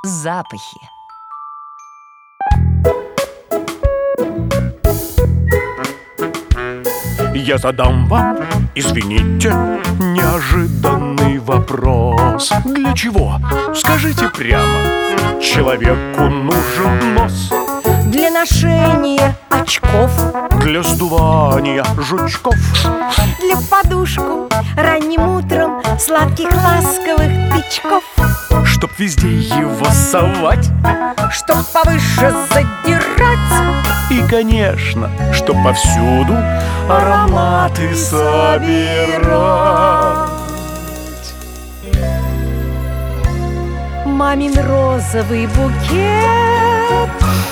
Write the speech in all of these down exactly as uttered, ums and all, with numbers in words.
запахи. Я задам вам, извините, неожиданный вопрос. Для чего? Скажите прямо. Человеку нужен нос. Для ношения очков, для сдувания жучков, для подушку ранним утром сладких ласковых тычков, чтоб везде его совать, чтоб повыше задирать, и, конечно, чтоб повсюду ароматы собирать. Мамин розовый букет,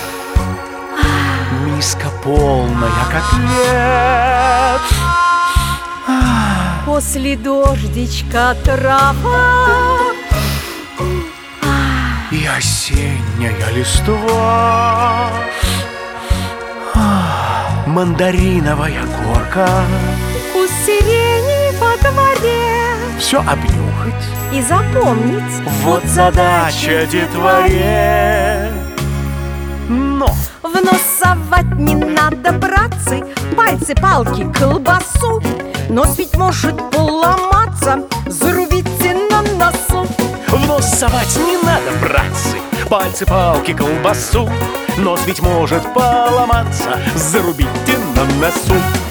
миска полная, как лет. После дождичка трава и осенняя листва, мандариновая горка, вкус сирени во дворе. все обнюхать и запомнить. Вот задача детворе. Но в нос совать не надо, братцы, пальцы, палки, колбасу. Нос ведь может поломаться, зарубите на носу. в нос совать не надо, братцы, пальцы, палки, колбасу. Нос ведь может поломаться, зарубите на носу.